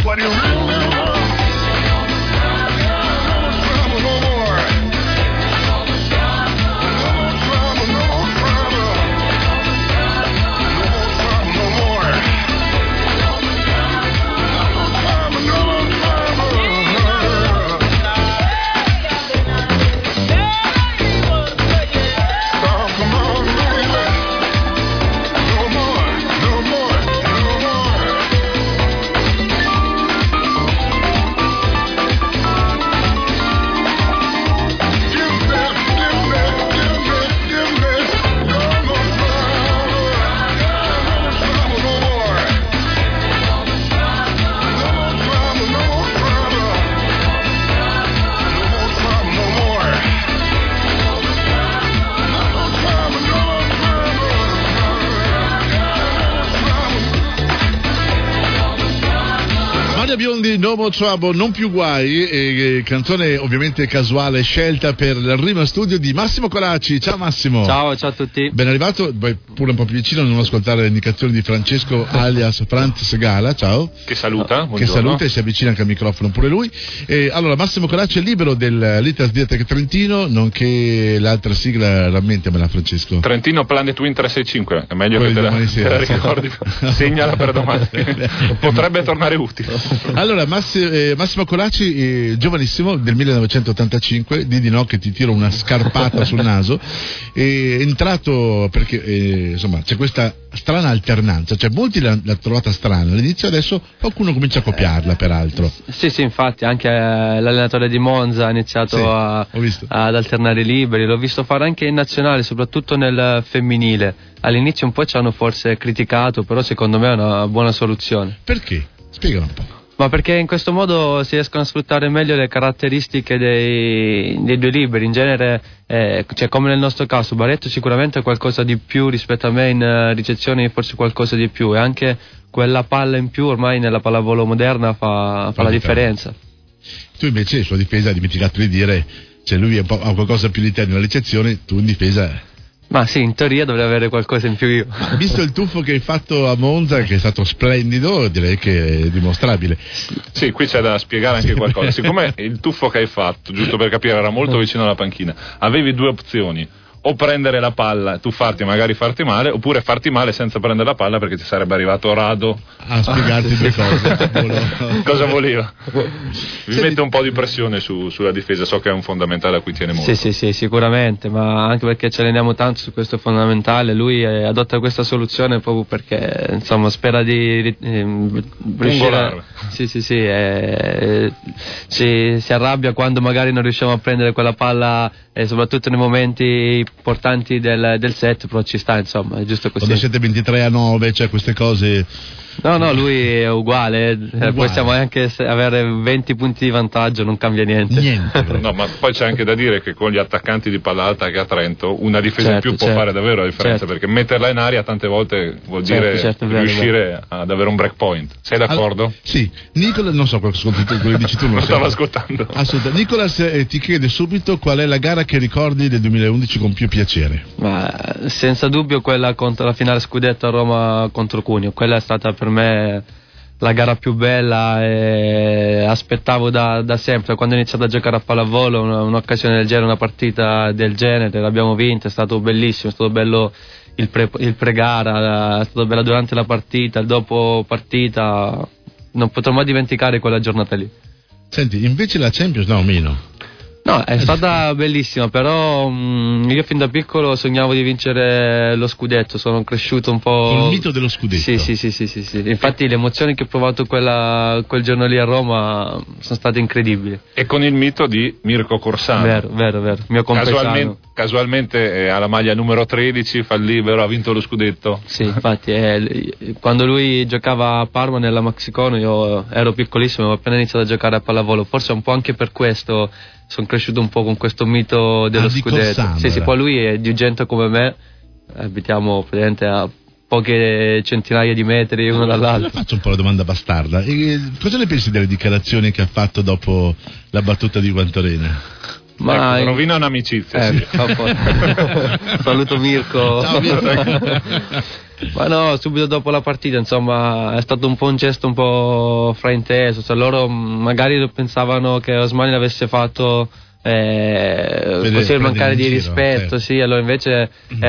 Nobody really wants. Biondi, No More Trouble, non più guai, canzone ovviamente casuale scelta per l'arrivo in studio di Massimo Colacci. Ciao Massimo. Ciao a tutti. Ben arrivato, pure un po' più vicino, non ascoltare le indicazioni di Francesco alias Franz Segala. Ciao. Che saluta. Che saluta e si avvicina anche al microfono pure lui. Allora, Massimo Colacci è libero dell'Itas Diatec Trentino, nonché l'altra sigla, rammentamela Francesco. Trentino Planet Wind 365, è meglio che te la ricordi. Segnala per domani. Potrebbe tornare utile. Allora, Massimo Colacci, giovanissimo, del 1985, di no che ti tiro una scarpata sul naso, è entrato perché insomma c'è questa strana alternanza, cioè molti l'ha trovata strana all'inizio, adesso qualcuno comincia a copiarla peraltro. Sì, infatti anche l'allenatore di Monza ha iniziato ad alternare i liberi, l'ho visto fare anche in nazionale, soprattutto nel femminile. All'inizio un po' ci hanno forse criticato, però secondo me è una buona soluzione. Perché? Spiegalo un po'. Ma perché in questo modo si riescono a sfruttare meglio le caratteristiche dei due liberi. In genere, cioè come nel nostro caso, Barretto sicuramente è qualcosa di più rispetto a me in ricezione, forse qualcosa di più, e anche quella palla in più ormai nella pallavolo moderna fa la differenza. Tu invece sulla difesa dimenticato di dire, cioè lui ha qualcosa più di te nella ricezione, tu in difesa... Ma sì, in teoria dovrei avere qualcosa in più io. Visto il tuffo che hai fatto a Monza, che è stato splendido, direi che è dimostrabile. Sì, qui c'è da spiegare anche qualcosa. Siccome il tuffo che hai fatto, giusto per capire, era molto vicino alla panchina, avevi due opzioni: o prendere la palla, tuffarti e magari farti male, oppure farti male senza prendere la palla, perché ti sarebbe arrivato Rado a spiegarti due cose. Cosa voleva? Vi mette un po' di pressione sulla difesa, so che è un fondamentale a cui tiene molto. Sì, sicuramente, ma anche perché ci alleniamo tanto su questo fondamentale. Lui adotta questa soluzione proprio perché insomma spera di riuscire. Si arrabbia quando magari non riusciamo a prendere quella palla, soprattutto nei momenti importanti del set, però ci sta, insomma, è giusto così. Quando siete 23-9, cioè queste cose. No, lui è uguale. Possiamo anche avere 20 punti di vantaggio, non cambia niente. No, ma poi c'è anche da dire che con gli attaccanti di palla alta che ha Trento, una difesa in più può fare davvero la differenza, perché metterla in aria tante volte vuol dire riuscire ad avere un break point. Sei d'accordo? Sì. Nicola, non so quello che dici tu, non stavo ascoltando. Assolutamente. Nicolas ti chiede subito qual è la gara che ricordi del 2011 con più piacere. Ma senza dubbio quella contro la finale scudetto a Roma contro Cuneo. Quella è stata per me la gara più bella, e aspettavo da sempre, quando ho iniziato a giocare a pallavolo, un'occasione del genere, una partita del genere, l'abbiamo vinta, è stato bellissimo, è stato bello il pre-gara, è stato bello durante la partita, il dopo partita, non potrò mai dimenticare quella giornata lì. Senti, invece la Champions meno. No, è stata bellissima, però io fin da piccolo sognavo di vincere lo scudetto, sono cresciuto un po'... Con il mito dello scudetto. Sì. Infatti le emozioni che ho provato quel giorno lì a Roma sono state incredibili. E con il mito di Mirko Corsano. Vero, mio compagno. Casualmente alla maglia numero 13, fa il libero, ha vinto lo scudetto. Sì, infatti quando lui giocava a Parma nella Maxicono io ero piccolissimo, avevo appena iniziato a giocare a pallavolo, forse un po' anche per questo sono cresciuto un po' con questo mito dello scudetto. Sì, poi lui è di gente come me, abitiamo praticamente a poche centinaia di metri uno dall'altro. Faccio un po' la domanda bastarda. Cosa ne pensi delle dichiarazioni che ha fatto dopo la battuta di Guantorena? Ma rovina un'amicizia. Sì. Saluto Mirko. Ciao Mirko. Ma no, subito dopo la partita, insomma, è stato un po' un gesto un po' frainteso, cioè loro magari pensavano che Osmani l'avesse fatto così per mancare di rispetto, certo. Sì, allora invece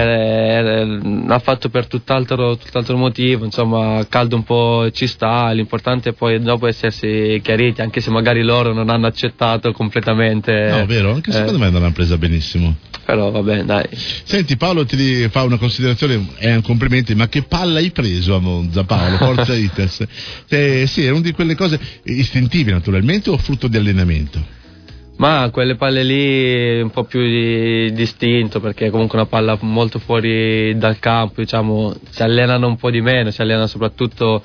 l'ha fatto per tutt'altro motivo, insomma, caldo un po' ci sta, l'importante è poi dopo essersi chiariti, anche se magari loro non hanno accettato completamente. No, vero, anche secondo me non l'hanno presa benissimo. Però vabbè, dai. Senti, Paolo ti fa una considerazione, è un complimento, ma che palla hai preso a Monza, Paolo? Forza Iters. Sì, è una di quelle cose istintive naturalmente o frutto di allenamento? Ma quelle palle lì un po' più di distinto, perché comunque una palla molto fuori dal campo, diciamo, si allenano un po' di meno, si allenano soprattutto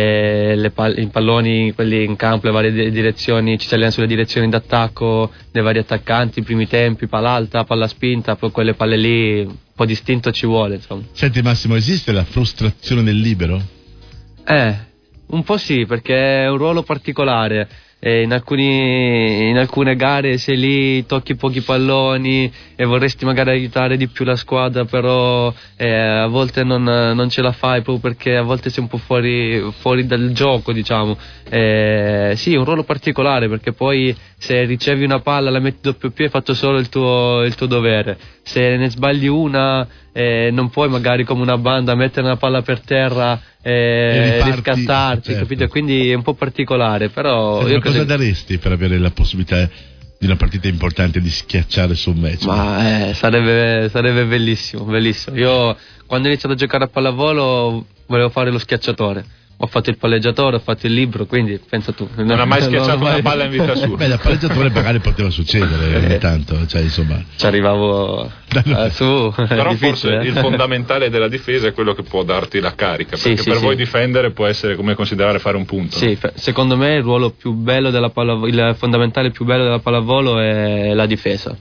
i palloni, quelli in campo, le varie direzioni, ci si allena sulle direzioni d'attacco dei vari attaccanti, i primi tempi, palla alta, palla spinta, poi quelle palle lì un po' distinto ci vuole, insomma. Senti Massimo, esiste la frustrazione del libero? Un po' sì, perché è un ruolo particolare. In alcune gare sei lì, tocchi pochi palloni e vorresti magari aiutare di più la squadra, però a volte non ce la fai proprio perché a volte sei un po' fuori dal gioco, diciamo. Sì, è un ruolo particolare, perché poi se ricevi una palla la metti doppio piede, hai fatto solo il tuo dovere. Se ne sbagli una non puoi magari come una banda mettere una palla per terra e riscattarti, certo. Capito? Quindi è un po' particolare, però cosa daresti per avere la possibilità di una partita importante di schiacciare su un match? Ma sarebbe bellissimo. Io quando ho iniziato a giocare a pallavolo volevo fare lo schiacciatore. Ho fatto il palleggiatore, ho fatto il libro, quindi pensa tu. Non ha mai schiacciato una palla in vita sua. Beh, da palleggiatore magari poteva succedere ogni tanto, cioè insomma. Ci arrivavo su. Però forse il fondamentale della difesa è quello che può darti la carica, perché per voi difendere può essere come considerare fare un punto. Sì, secondo me il ruolo più bello della pallavolo, il fondamentale più bello della pallavolo è la difesa.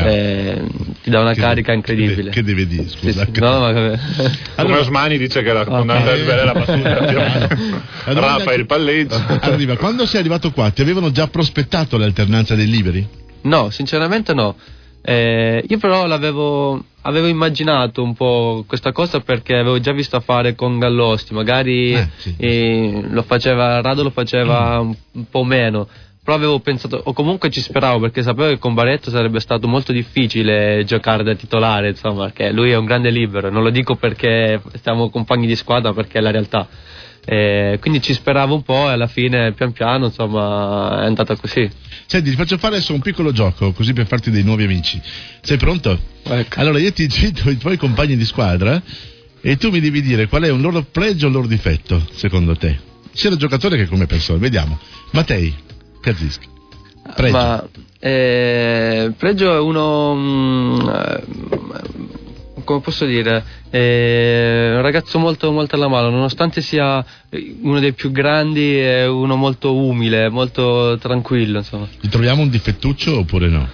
Ti dà una carica incredibile. Che deve dire, scusa? Come Osmani dice che la fondamentale è la battuta. Rafa il palleggio. Arriva, quando sei arrivato qua ti avevano già prospettato l'alternanza dei liberi? No, sinceramente no. Io però avevo immaginato un po' questa cosa, perché avevo già visto fare con Gallosti, magari lo faceva Rado, lo faceva un po' meno. Però avevo pensato, o comunque ci speravo, perché sapevo che con Baretto sarebbe stato molto difficile giocare da titolare, insomma, perché lui è un grande libero. Non lo dico perché stiamo compagni di squadra, perché è la realtà. Quindi ci speravo un po' e alla fine pian piano, insomma, è andata così. Senti, ti faccio fare adesso un piccolo gioco, così per farti dei nuovi amici. Sei pronto? Ecco. Allora io ti cito i tuoi compagni di squadra e tu mi devi dire qual è un loro pregio o un loro difetto, secondo te, sia da giocatore che come persona. Vediamo. Mattei Kaziski. Pregio. Ma pregio è uno, come posso dire, un ragazzo molto, molto alla mano, nonostante sia uno dei più grandi, è uno molto umile, molto tranquillo, insomma. Gli troviamo un difettuccio oppure no?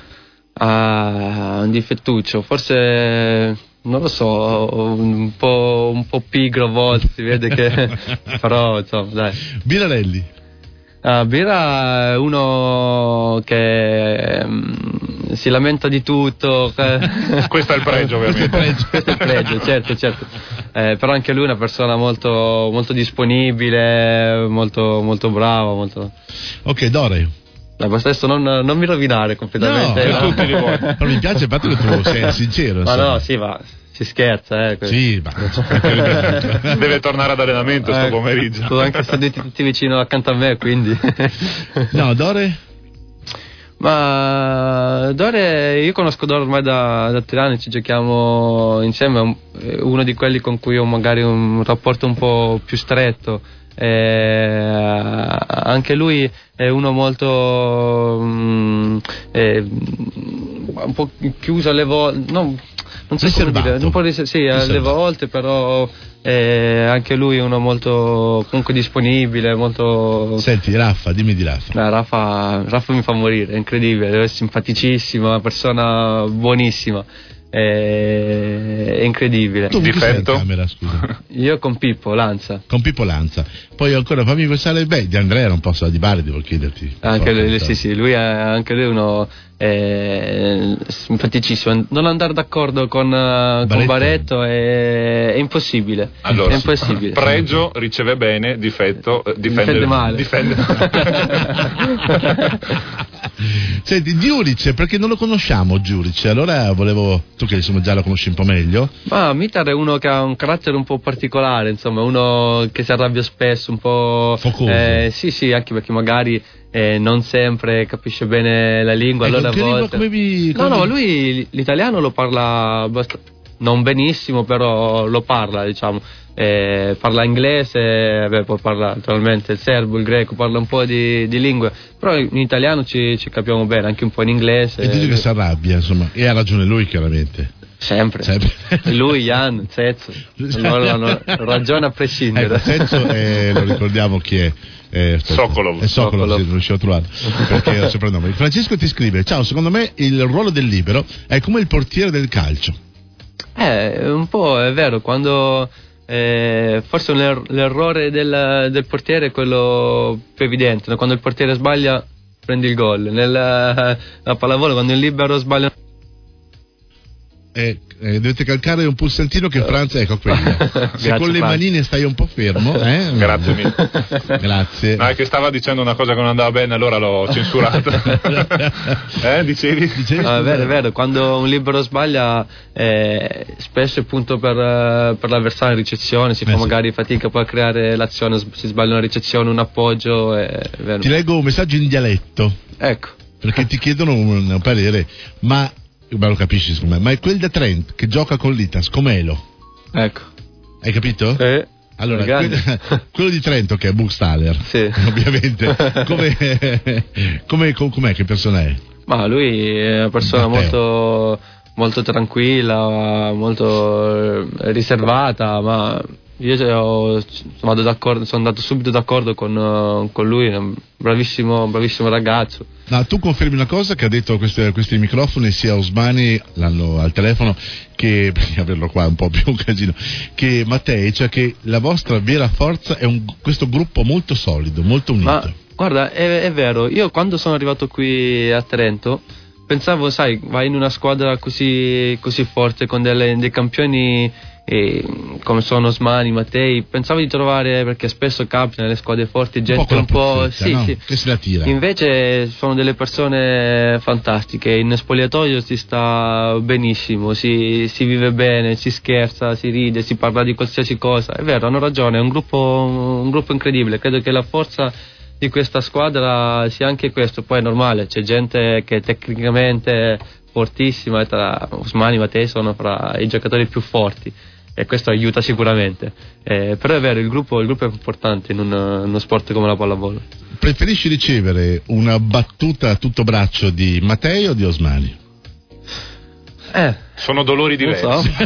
Un difettuccio, forse non lo so, un po' pigro a volte, si vede che però insomma, dai. Birarelli. Bira è uno che si lamenta di tutto. Questo è il pregio, ovviamente. Questo è il pregio, certo. Però anche lui è una persona molto, molto disponibile, molto, molto brava. Molto... Ok, Dore. Adesso non mi rovinare completamente. No, tutti di voi. Però mi piace il fatto che tu sei sincero. Ma no, sì, va. Si scherza, Sì, ma deve tornare ad allenamento sto pomeriggio. Sono anche seduti tutti vicino accanto a me, quindi. No, Dore? Ma Dore, io conosco Dore ormai da 3 anni, ci giochiamo insieme, è uno di quelli con cui ho magari un rapporto un po' più stretto. Anche lui è uno molto un po' chiuso alle volte, non so come dire, un po' alle volte, però anche lui è uno molto comunque disponibile, molto. Senti, Raffa, dimmi di Raffa. Raffa mi fa morire, è incredibile, è simpaticissimo, una persona buonissima. è incredibile. Tu Difetto? in camera, scusa. Io con Pippo Lanza. Con Pippo Lanza. Poi ancora fammi pensare, Di Andrea non posso Di Bari, devo chiederti. Anche lui, sì, lui è anche lui uno simpaticissimo. Non andare d'accordo con Barretto è impossibile. Allora, è impossibile. Pregio riceve bene, difetto difende male. Difende. Senti, Giuric, perché non lo conosciamo Giuric? Allora tu che insomma già lo conosci un po' meglio. Ma Mitar è uno che ha un carattere un po' particolare, insomma, uno che si arrabbia spesso, un po' focoso. Sì, anche perché magari non sempre capisce bene la lingua, allora a volte... No, lui l'italiano lo parla non benissimo, però lo parla, diciamo. Parla inglese, poi parla naturalmente il serbo, il greco, parla un po' di lingue, però in italiano ci capiamo bene, anche un po' in inglese. E dice che si arrabbia, insomma, e ha ragione lui chiaramente. Sempre. Lui, Jan, Zezzo, hanno ragione a prescindere. Zezzo lo ricordiamo chi è. Sokolov. È Sokolov, sì, non riuscivo a trovarlo perché ho il soprannome. Francesco ti scrive: ciao, secondo me il ruolo del libero è come il portiere del calcio. Un po' è vero, quando forse l'errore del portiere è quello più evidente, no? Quando il portiere sbaglia prendi il gol, nella pallavolo quando il libero sbaglia dovete calcare un pulsantino che Franz, ecco quello. Se con le manine stai un po' fermo, Grazie mille. Grazie. No, è che stava dicendo una cosa che non andava bene, allora l'ho censurata. Dicevi? No, è vero, quando un libero sbaglia spesso è punto per l'avversario in ricezione, si fa magari fatica poi a creare l'azione, si sbaglia una ricezione, un appoggio, è vero. Ti leggo un messaggio in dialetto. Ecco. Perché ti chiedono un parere, ma lo capisci secondo me, ma è quel da Trent che gioca con l'Itas, com'elo? Ecco. Hai capito? Allora, quello di Trento che è Buchstaller, sì. Ovviamente, com'è, che persona è? Ma lui è una persona molto, molto tranquilla, molto riservata, ma io sono andato subito d'accordo con lui, è un bravissimo ragazzo. No, tu confermi una cosa che ha detto questi microfoni sia Osmani, l'hanno al telefono, che perché averlo qua è un po' più un casino, che Mattei, cioè che la vostra vera forza è questo gruppo molto solido, molto unito. Ma guarda, è vero, io quando sono arrivato qui a Trento pensavo, sai, vai in una squadra così forte con dei campioni come sono Osmani, Mattei, pensavo di trovare, perché spesso capita nelle squadre forti gente un po' sì, no? Sì. Che se la tira. Invece sono delle persone fantastiche, in spogliatoio si sta benissimo, si vive bene, si scherza, si ride, si parla di qualsiasi cosa. È vero, hanno ragione, è un gruppo incredibile. Credo che la forza di questa squadra sia anche questo. Poi è normale, c'è gente che tecnicamente fortissima, tra Osmani e Mattei sono fra i giocatori più forti e questo aiuta sicuramente, però è vero, il gruppo è importante in uno sport come la pallavolo. Preferisci ricevere una battuta a tutto braccio di Mattei o di Osmani? Sono dolori diversi. Non so.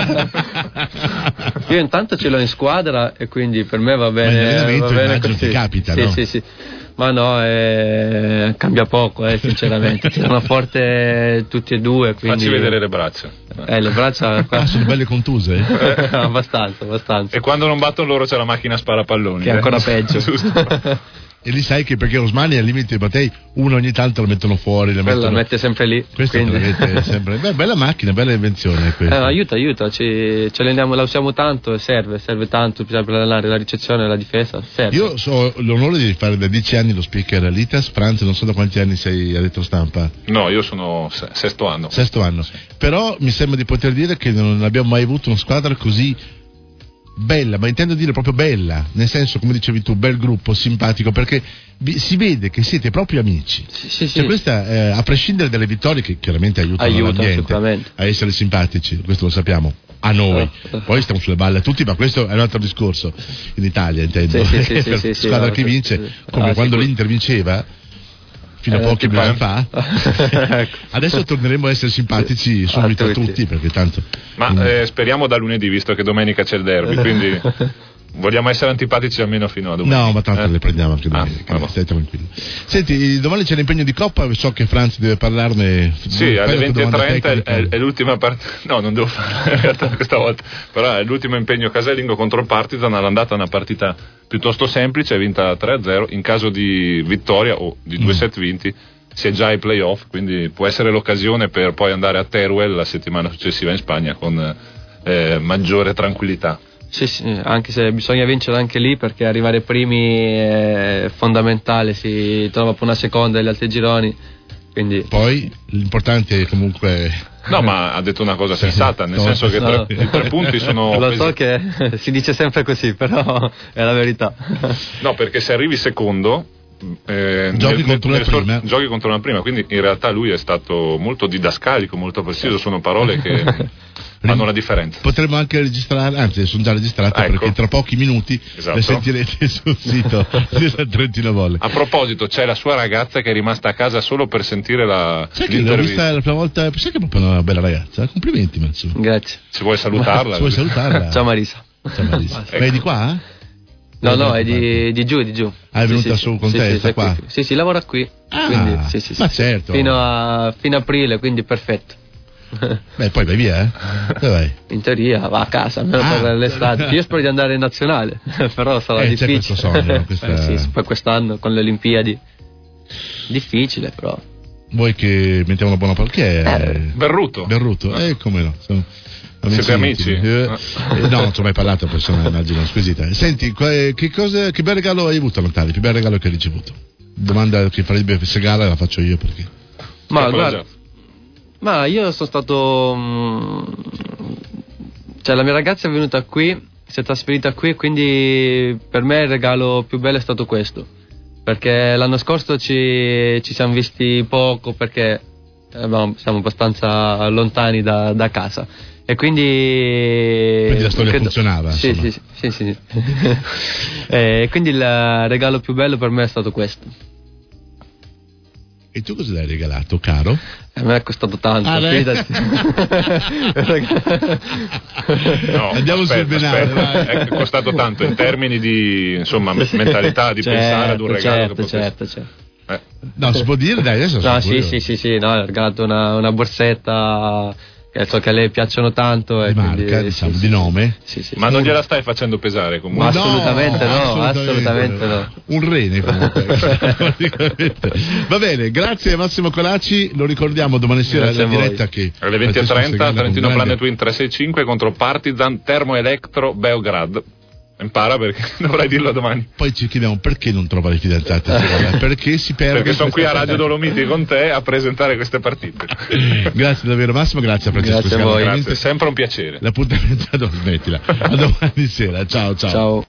Io intanto ce l'ho in squadra e quindi per me va bene. Va bene così. Ti capita, sì, no? Sì. Ma no, cambia poco, sinceramente. Tirano forte tutti e due. Quindi... Facci vedere le braccia. Le braccia sono belle contuse? Abbastanza. E quando non battono loro c'è la macchina spara-palloni. Che è ancora peggio. E lì sai che perché Osmani al limite Mattei uno ogni tanto lo mettono fuori, la mette sempre lì. Questo quindi... mette sempre. Bella macchina, bella invenzione questa. Aiuta, ce la usiamo tanto e serve tanto per allenare la ricezione e la difesa. Serve. Io ho l'onore di fare da 10 anni lo speaker all'ITAS. Franz, non so da quanti anni sei a retrostampa. No, io sono sesto anno. Però mi sembra di poter dire che non abbiamo mai avuto una squadra così bella, ma intendo dire proprio bella, nel senso, come dicevi tu, bel gruppo, simpatico, perché si vede che siete proprio amici. Sì. Questa, a prescindere dalle vittorie che chiaramente aiutano l'ambiente a essere simpatici, questo lo sappiamo, a noi, poi stiamo sulle balle a tutti, ma questo è un altro discorso in Italia, intendo. Sì, squadra che vince, come quando l'Inter vinceva fino a pochi mesi fa. Adesso torneremo a essere simpatici subito a tutti, perché tanto. Ma speriamo da lunedì, visto che domenica c'è il derby, quindi vogliamo essere antipatici almeno fino a domani. No, ma tanto le prendiamo anche noi, stai tranquillo. Senti, domani c'è l'impegno di Coppa, so che Franz deve parlarne. Sì, alle 20:30 è l'ultima partita. No, non devo farla in realtà questa volta, però è l'ultimo impegno casalingo contro il Partizan. All'andata è una partita piuttosto semplice, è vinta 3-0. In caso di vittoria o di 2 set vinti si è già ai playoff, quindi può essere l'occasione per poi andare a Teruel la settimana successiva in Spagna con maggiore tranquillità. Sì, anche se bisogna vincere anche lì, perché arrivare primi è fondamentale, si trova per una seconda e gli altri gironi, quindi... Poi l'importante è comunque... No, ma ha detto una cosa sensata, nel senso che i 3 punti sono... Lo so che si dice sempre così, però è la verità. No, perché se arrivi secondo... giochi contro una prima, quindi in realtà lui è stato molto didascalico, molto preciso, sono parole che fanno la differenza. Potremmo anche registrare, anzi sono già registrate, ecco, perché tra pochi minuti le sentirete sul sito del Trentino Volley. A proposito, c'è la sua ragazza che è rimasta a casa solo per sentire sai che l'ho vista la prima volta, sai che è proprio una bella ragazza, complimenti Mazzu. Grazie. Se vuoi salutarla. Se vuoi salutarla. Ciao Marisa. Ecco. È di qua? No, è di giù. È venuta su con te, sta qua? Sì, lavora qui. Quindi, sì. Ma certo. Fino a aprile, quindi perfetto. Beh, poi vai via, Dove vai? In teoria va a casa, almeno per l'estate. Io spero di andare in nazionale, però sarà difficile. C'è questo sogno, poi quest'anno con le Olimpiadi. Difficile, però. Vuoi che mettiamo una buona parola? Berruto. Come no? Siete amici? No, non ci ho mai parlato, persona immagino squisita. Senti, che bel regalo hai avuto a Natale? Più bel regalo che hai ricevuto? Domanda che farebbe Segala, la faccio io perché. Ma io sono stato, cioè la mia ragazza è venuta qui, si è trasferita qui, quindi per me il regalo più bello è stato questo, perché l'anno scorso ci siamo visti poco, perché siamo abbastanza lontani da casa, e quindi la storia funzionava. Sì. E quindi il regalo più bello per me è stato questo. E tu cosa l'hai regalato, caro? A me è costato tanto, fidati. No, andiamo sul benale. È costato tanto in termini di mentalità, di pensare ad un regalo che potesse... Certo. No, si può dire, dai, adesso sì, no, ho regalato una borsetta che so che a lei piacciono tanto, di marca, diciamo, di nome. Sì. Ma non gliela stai facendo pesare comunque? Assolutamente no. Un rene comunque. Va bene, grazie a Massimo Colacci, lo ricordiamo domani sera la diretta che alle 20:30 Trentino Planet Win 365 contro Partizan Termoelektro Beograd. Impara, perché dovrai dirlo domani. Poi ci chiediamo perché non trova le fidanzate, perché si perde. Perché sono qui a Radio Dolomiti con te a presentare queste partite. Grazie davvero Massimo, grazie a Francesco. Grazie a voi, grazie, sempre un piacere. L'appuntamento, smettila. A domani sera, ciao.